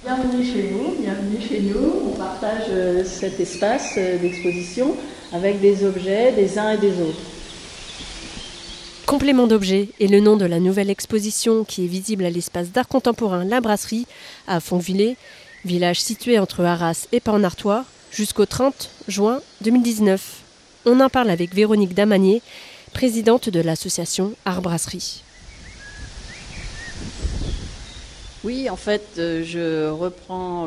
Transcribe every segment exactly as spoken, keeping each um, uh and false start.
Bienvenue chez nous, bienvenue chez nous. On partage euh, cet espace euh, d'exposition avec des objets des uns et des autres. Complément d'objets est le nom de la nouvelle exposition qui est visible à l'espace d'art contemporain La Brasserie à Fontvillers, village situé entre Arras et Port-en-Artois, jusqu'au trente juin deux mille dix-neuf. On en parle avec Véronique Damanier, présidente de l'association Art Brasserie. Oui, en fait, je reprends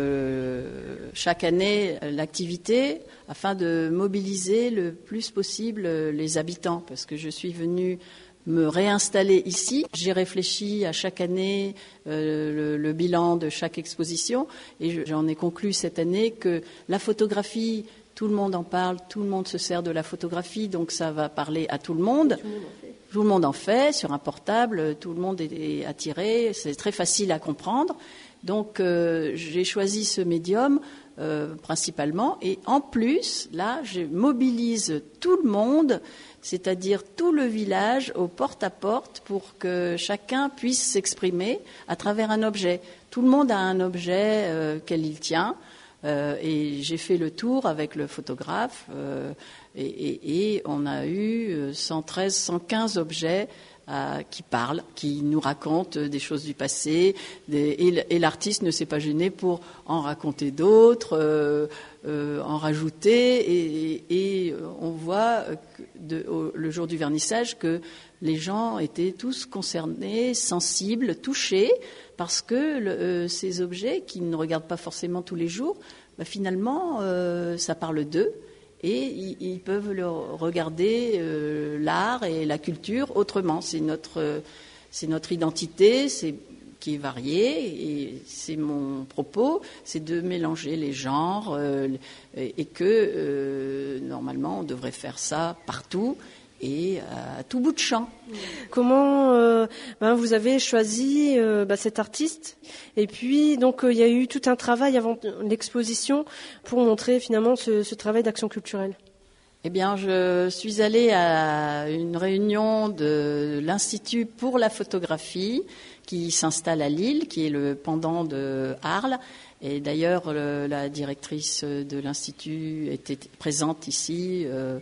le, chaque année l'activité afin de mobiliser le plus possible les habitants, parce que je suis venue me réinstaller ici. J'ai réfléchi à chaque année euh, le, le bilan de chaque exposition et j'en ai conclu cette année que la photographie, tout le monde en parle, tout le monde se sert de la photographie, donc ça va parler à tout le monde. Tout le monde en fait. Tout le monde en fait, sur un portable, tout le monde est attiré, c'est très facile à comprendre. Donc euh, j'ai choisi ce médium euh, principalement et en plus, là, je mobilise tout le monde, c'est-à-dire tout le village au porte-à-porte pour que chacun puisse s'exprimer à travers un objet. Tout le monde a un objet euh, qu'elle il tient. Euh, et j'ai fait le tour avec le photographe euh, et, et, et on a eu cent treize, cent quinze objets euh, qui parlent, qui nous racontent des choses du passé des, et, et l'artiste ne s'est pas gêné pour en raconter d'autres, euh, euh, en rajouter et, et, et on voit de, au, le jour du vernissage que les gens étaient tous concernés, sensibles, touchés, parce que le, euh, ces objets qu'ils ne regardent pas forcément tous les jours, bah, finalement, euh, ça parle d'eux et ils, ils peuvent le regarder euh, l'art et la culture autrement. C'est notre, euh, c'est notre identité, c'est qui est variée et c'est mon propos, c'est de mélanger les genres euh, et, et que euh, normalement on devrait faire ça partout. Et à tout bout de champ. Comment euh, ben vous avez choisi euh, ben cet artiste et puis donc il euh, y a eu tout un travail avant l'exposition pour montrer finalement ce, ce travail d'action culturelle. Eh bien, je suis allée à une réunion de l'Institut pour la photographie qui s'installe à Lille, qui est le pendant de Arles. Et d'ailleurs, le, la directrice de l'Institut était présente ici. Euh,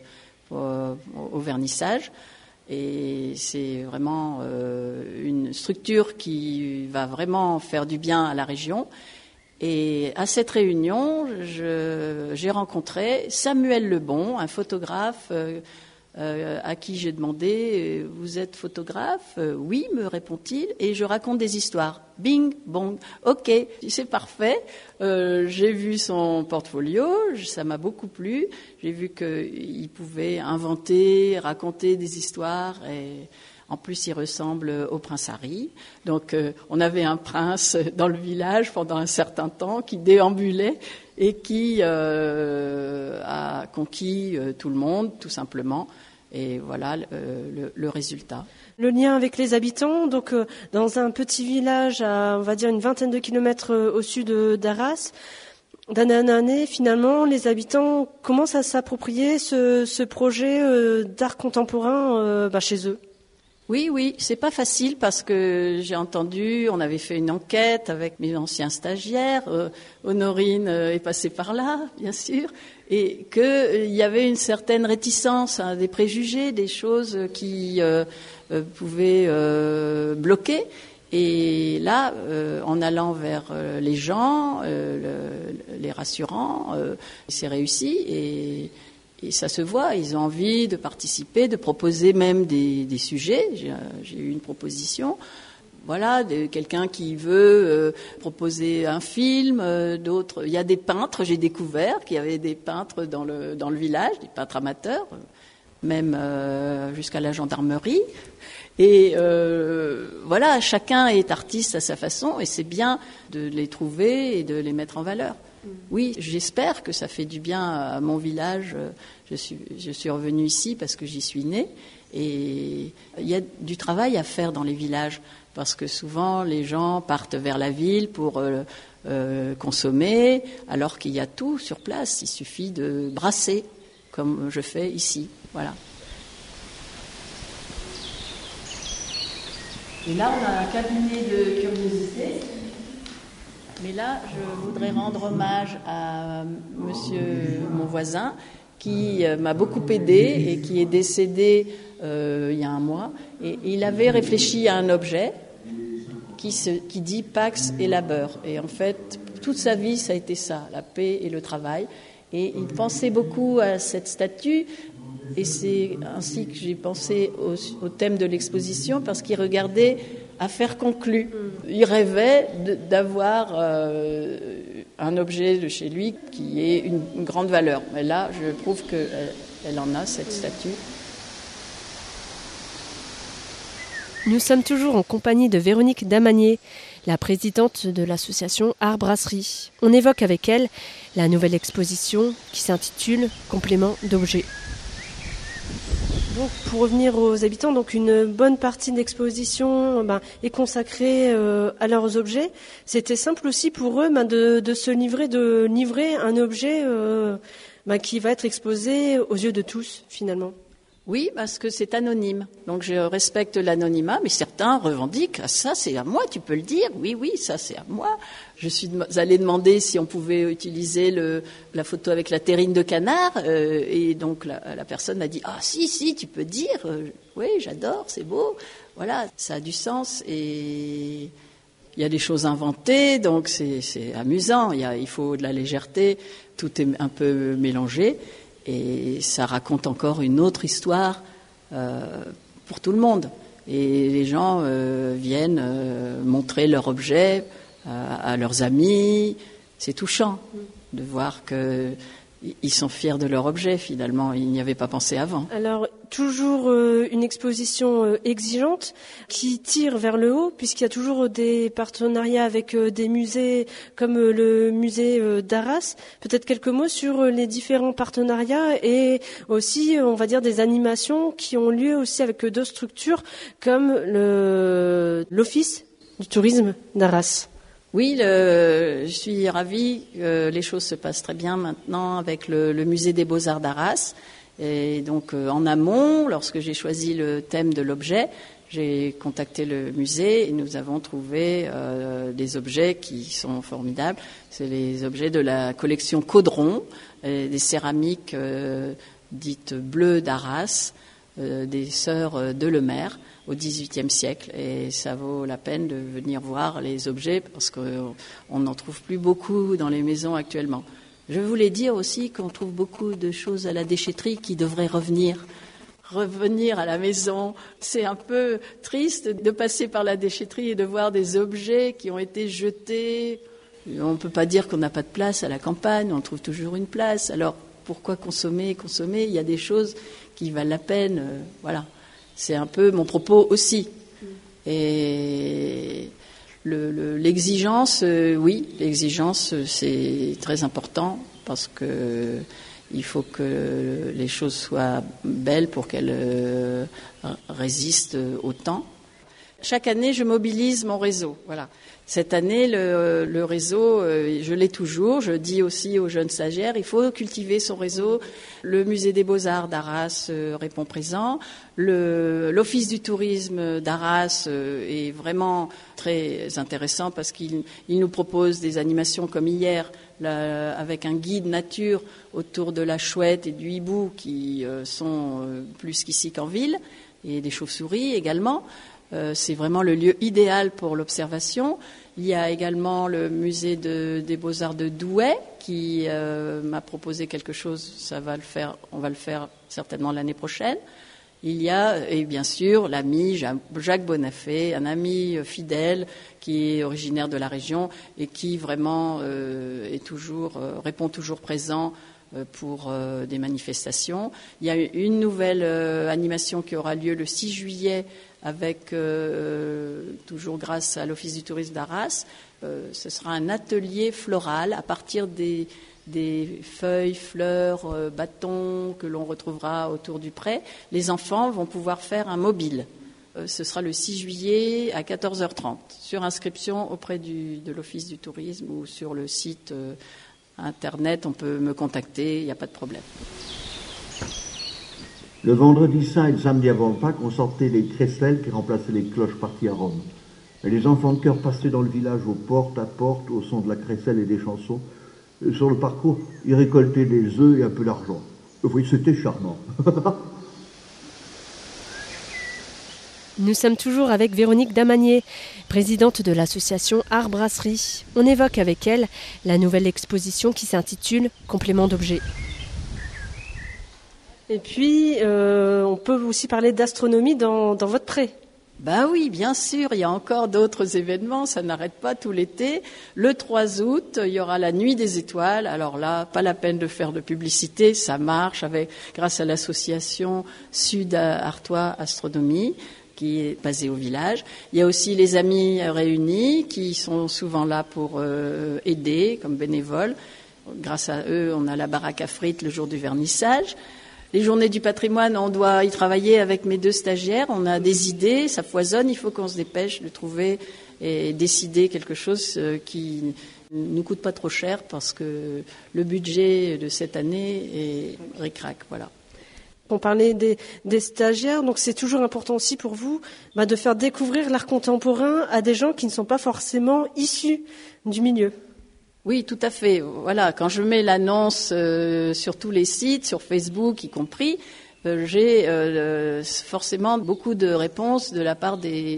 au vernissage et c'est vraiment euh, une structure qui va vraiment faire du bien à la région et à cette réunion je, j'ai rencontré Samuel Lebon, un photographe euh, euh, à qui j'ai demandé « Vous êtes photographe ?» euh, « Oui » me répond-il, et je raconte des histoires. Bing, bong, ok, c'est parfait. Euh, j'ai vu son portfolio, ça m'a beaucoup plu. J'ai vu qu'il pouvait inventer, raconter des histoires et en plus il ressemble au prince Harry. Donc euh, on avait un prince dans le village pendant un certain temps qui déambulait et qui euh, a conquis euh, tout le monde tout simplement. Et voilà euh, le, le résultat. Le lien avec les habitants, donc euh, dans un petit village à, on va dire, une vingtaine de kilomètres euh, au sud de, d'Arras, d'année en année, finalement, les habitants commencent à s'approprier ce, ce projet euh, d'art contemporain euh, bah, chez eux. Oui, oui, c'est pas facile parce que j'ai entendu, on avait fait une enquête avec mes anciens stagiaires, euh, Honorine euh, est passée par là, bien sûr, et qu'il euh, y avait une certaine réticence, hein, des préjugés, des choses qui euh, euh, pouvaient euh, bloquer. Et là, euh, en allant vers euh, les gens, euh, le, les rassurant, euh, c'est réussi et Et ça se voit, ils ont envie de participer, de proposer même des, des sujets. J'ai, j'ai eu une proposition, voilà, de quelqu'un qui veut euh, proposer un film, euh, d'autres. Il y a des peintres, j'ai découvert qu'il y avait des peintres dans le dans le village, des peintres amateurs, même euh, jusqu'à la gendarmerie. Et euh, voilà, chacun est artiste à sa façon, et c'est bien de les trouver et de les mettre en valeur. Oui, j'espère que ça fait du bien à mon village. Je suis, je suis revenue ici parce que j'y suis née. Et il y a du travail à faire dans les villages parce que souvent les gens partent vers la ville pour euh, euh, consommer alors qu'il y a tout sur place. Il suffit de brasser comme je fais ici. Voilà. Et là, on a un cabinet de curiosités. Mais là, je voudrais rendre hommage à monsieur mon voisin qui m'a beaucoup aidé et qui est décédé euh, il y a un mois. Et il avait réfléchi à un objet qui, se, qui dit Pax et labeur. Et en fait, toute sa vie, ça a été ça, la paix et le travail. Et il pensait beaucoup à cette statue. Et c'est ainsi que j'ai pensé au, au thème de l'exposition, parce qu'il regardait affaire conclue. Il rêvait de, d'avoir euh, un objet de chez lui qui ait une, une grande valeur. Mais là, je trouve qu'elle elle en a, cette statue. Nous sommes toujours en compagnie de Véronique Damanier, la présidente de l'association Art Brasserie. On évoque avec elle la nouvelle exposition qui s'intitule « Complément d'objets ». Donc, pour revenir aux habitants, donc une bonne partie de l'exposition ben, est consacrée euh, à leurs objets. C'était simple aussi pour eux ben, de, de se livrer, de livrer un objet euh, ben, qui va être exposé aux yeux de tous, finalement. Oui, parce que c'est anonyme. Donc je respecte l'anonymat, mais certains revendiquent ah, ça c'est à moi, tu peux le dire. Oui, oui, ça c'est à moi. Je suis allée demander si on pouvait utiliser le, la photo avec la terrine de canard, euh, et donc la, la personne a dit ah si si, tu peux dire. Euh, oui, j'adore, c'est beau. Voilà, ça a du sens et il y a des choses inventées, donc c'est, c'est amusant. Il y a, il faut de la légèreté, tout est un peu mélangé. Et ça raconte encore une autre histoire euh, pour tout le monde. Et les gens euh, viennent euh, montrer leur objet euh, à leurs amis. C'est touchant de voir qu'ils sont fiers de leur objet, finalement. Ils n'y avaient pas pensé avant. Alors, toujours euh, une exposition euh, exigeante qui tire vers le haut, puisqu'il y a toujours des partenariats avec euh, des musées comme euh, le musée euh, d'Arras. Peut-être quelques mots sur euh, les différents partenariats et aussi, on va dire, des animations qui ont lieu aussi avec euh, d'autres structures comme le, l'Office du tourisme d'Arras. Oui, le, je suis ravie que les choses se passent très bien maintenant avec le, le musée des Beaux-Arts d'Arras. Et donc, euh, en amont, lorsque j'ai choisi le thème de l'objet, j'ai contacté le musée et nous avons trouvé euh, des objets qui sont formidables. C'est les objets de la collection Caudron, euh, des céramiques euh, dites bleues d'Arras, euh, des sœurs de Lemaire au dix-huitième siècle. Et ça vaut la peine de venir voir les objets parce qu'on n'en trouve plus beaucoup dans les maisons actuellement. Je voulais dire aussi qu'on trouve beaucoup de choses à la déchetterie qui devraient revenir. Revenir à la maison. C'est un peu triste de passer par la déchetterie et de voir des objets qui ont été jetés. On ne peut pas dire qu'on n'a pas de place à la campagne, on trouve toujours une place. Alors pourquoi consommer, consommer ? Il y a des choses qui valent la peine. Euh, voilà. C'est un peu mon propos aussi. Et Le, le, l'exigence, euh, oui, l'exigence, c'est très important parce que il faut que les choses soient belles pour qu'elles euh, résistent au temps. Chaque année, je mobilise mon réseau. Voilà. Cette année, le, le réseau, euh, je l'ai toujours. Je dis aussi aux jeunes stagiaires, il faut cultiver son réseau. Le musée des Beaux-Arts d'Arras euh, répond présent. Le, l'Office du tourisme d'Arras euh, est vraiment très intéressant parce qu'il il nous propose des animations comme hier, là, avec un guide nature autour de la chouette et du hibou qui euh, sont euh, plus qu'ici qu'en ville, et des chauves-souris également. Euh, c'est vraiment le lieu idéal pour l'observation. Il y a également le musée de, des Beaux-Arts de Douai qui euh, m'a proposé quelque chose. Ça va le faire, on va le faire certainement l'année prochaine. Il y a, et bien sûr, l'ami Jacques Bonafé, un ami fidèle qui est originaire de la région et qui vraiment euh, est toujours, euh, répond toujours présent pour euh, des manifestations. Il y a une nouvelle euh, animation qui aura lieu le six juillet avec, euh, toujours grâce à l'Office du tourisme d'Arras. Euh, ce sera un atelier floral à partir des, des feuilles, fleurs, euh, bâtons que l'on retrouvera autour du pré. Les enfants vont pouvoir faire un mobile. Euh, ce sera le six juillet à quatorze heures trente sur inscription auprès du, de l'Office du tourisme ou sur le site euh, Internet, on peut me contacter, il n'y a pas de problème. Le vendredi saint et le samedi avant le Pâques, on sortait les crécelles qui remplaçaient les cloches parties à Rome. Et les enfants de chœur passaient dans le village au porte à porte, au son de la crécelle et des chansons. Et sur le parcours, ils récoltaient des œufs et un peu d'argent. Oui, c'était charmant. Nous sommes toujours avec Véronique Damanier, présidente de l'association Art Brasserie. On évoque avec elle la nouvelle exposition qui s'intitule « Complément d'objets ». Et puis, euh, on peut aussi parler d'astronomie dans, dans votre pré. Ben oui, bien sûr, il y a encore d'autres événements, ça n'arrête pas tout l'été. Le trois août, il y aura la Nuit des étoiles. Alors là, pas la peine de faire de publicité, ça marche avec, grâce à l'association Sud-Artois Astronomie, qui est basée au village. Il y a aussi les Amis Réunis, qui sont souvent là pour euh, aider comme bénévoles. Grâce à eux, on a la baraque à frites le jour du vernissage. Les journées du patrimoine, on doit y travailler avec mes deux stagiaires. On a des idées, ça foisonne, il faut qu'on se dépêche de trouver et décider quelque chose qui ne nous coûte pas trop cher parce que le budget de cette année est ric-rac, voilà. On parlait des, des stagiaires, donc c'est toujours important aussi pour vous bah, de faire découvrir l'art contemporain à des gens qui ne sont pas forcément issus du milieu. Oui, tout à fait. Voilà, quand je mets l'annonce euh, sur tous les sites, sur Facebook y compris, euh, j'ai euh, forcément beaucoup de réponses de la part des,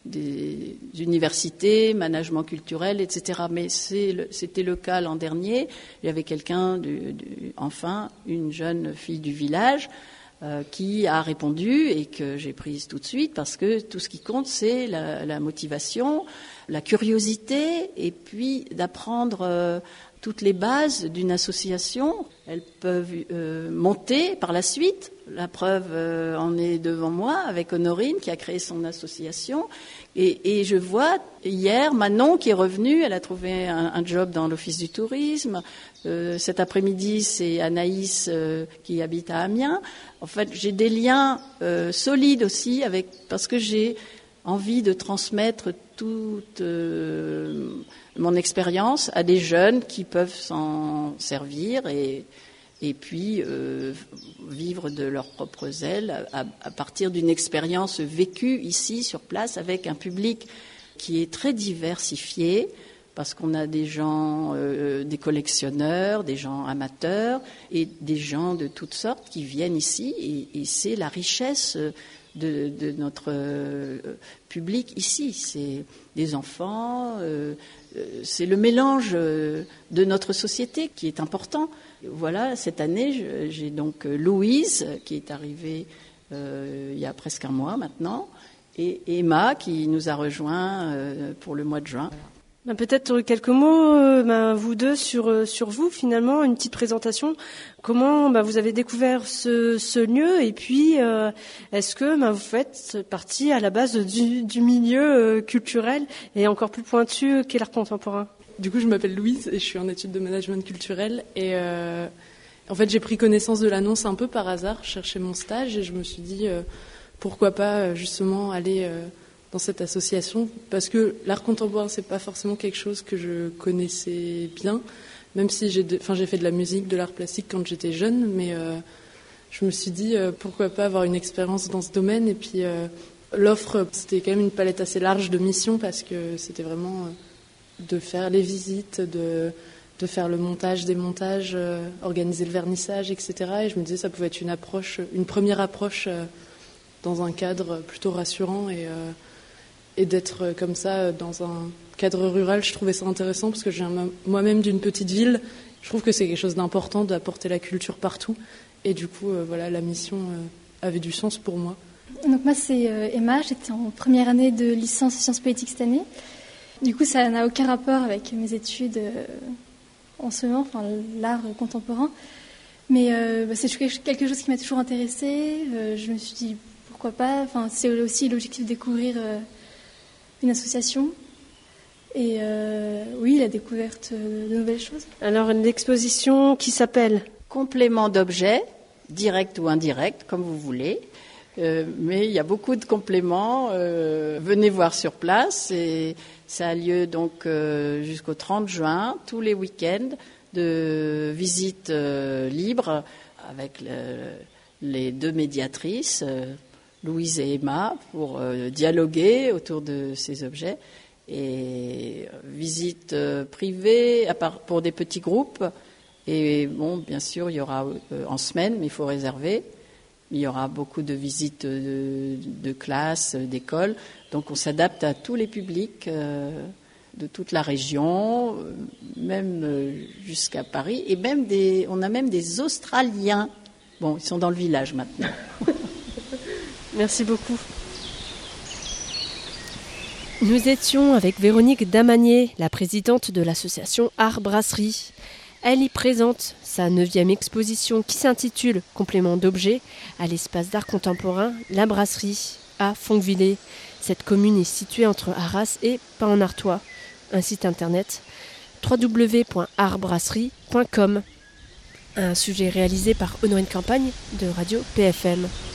des universités, management culturel, et cetera. Mais c'est le, c'était le cas l'an dernier. Il y avait quelqu'un, du, du, enfin, une jeune fille du village euh, qui a répondu et que j'ai prise tout de suite parce que tout ce qui compte, c'est la, la motivation, la curiosité et puis d'apprendre euh, toutes les bases d'une association. Elles peuvent euh, monter par la suite. La preuve euh, en est devant moi avec Honorine qui a créé son association. Et, et je vois hier Manon qui est revenue, elle a trouvé un, un job dans l'office du tourisme. Euh, cet après-midi, c'est Anaïs euh, qui habite à Amiens. En fait, j'ai des liens euh, solides aussi avec parce que j'ai envie de transmettre toute euh, mon expérience à des jeunes qui peuvent s'en servir et, et puis euh, vivre de leurs propres ailes à, à partir d'une expérience vécue ici sur place avec un public qui est très diversifié parce qu'on a des gens, euh, des collectionneurs, des gens amateurs et des gens de toutes sortes qui viennent ici et, et c'est la richesse De, de notre euh, public ici. C'est des enfants, euh, c'est le mélange de notre société qui est important. Voilà, cette année, je, j'ai donc Louise qui est arrivée euh, il y a presque un mois maintenant, et Emma qui nous a rejoints euh, pour le mois de juin. Ben peut-être quelques mots, euh, ben vous deux, sur, sur vous, finalement, une petite présentation. Comment ben vous avez découvert ce, ce lieu et puis euh, est-ce que ben vous faites partie à la base du, du milieu euh, culturel et encore plus pointu qu'est l'art contemporain? Du coup, je m'appelle Louise et je suis en études de management culturel. Et euh, en fait, j'ai pris connaissance de l'annonce un peu par hasard. Je cherchais mon stage et je me suis dit euh, pourquoi pas justement aller... Euh, dans cette association, parce que l'art contemporain, c'est pas forcément quelque chose que je connaissais bien, même si j'ai, de, enfin, j'ai fait de la musique, de l'art plastique quand j'étais jeune, mais euh, je me suis dit euh, pourquoi pas avoir une expérience dans ce domaine. Et puis euh, l'offre, c'était quand même une palette assez large de missions, parce que c'était vraiment euh, de faire les visites, de, de faire le montage, des montages, euh, organiser le vernissage, et cetera. Et je me disais ça pouvait être une approche, une première approche euh, dans un cadre plutôt rassurant et euh, Et d'être comme ça dans un cadre rural, je trouvais ça intéressant parce que je viens moi-même d'une petite ville. Je trouve que c'est quelque chose d'important d'apporter la culture partout. Et du coup, euh, voilà, la mission euh, avait du sens pour moi. Donc moi, c'est euh, Emma. J'étais en première année de licence sciences politiques cette année. Du coup, ça n'a aucun rapport avec mes études euh, en ce moment, enfin l'art contemporain. Mais euh, bah, c'est quelque chose qui m'a toujours intéressée. Euh, je me suis dit pourquoi pas. Enfin, c'est aussi l'objectif de découvrir euh, une association et euh, oui, la découverte de nouvelles choses. Alors, une exposition qui s'appelle Complément d'objets, direct ou indirect, comme vous voulez. Euh, mais il y a beaucoup de compléments. Euh, venez voir sur place. Et ça a lieu donc euh, jusqu'au trente juin, tous les week-ends, de visites euh, libres avec le, les deux médiatrices. Euh, Louise et Emma pour euh, dialoguer autour de ces objets. Et visite euh, privée à part, pour des petits groupes. Et bon, bien sûr, il y aura euh, en semaine, mais il faut réserver. Il y aura beaucoup de visites de, de classes, d'écoles. Donc on s'adapte à tous les publics euh, de toute la région, euh, même euh, jusqu'à Paris. Et même des, on a même des Australiens. Bon, ils sont dans le village maintenant. Merci beaucoup. Nous étions avec Véronique Damanier, la présidente de l'association Art Brasserie. Elle y présente sa neuvième exposition qui s'intitule « Complément d'objets » à l'espace d'art contemporain La Brasserie à Fonquevillers. Cette commune est située entre Arras et Pau-en-Artois. Un site internet w w w point art brasserie point com. Un sujet réalisé par Honorine Campagne de Radio P F M.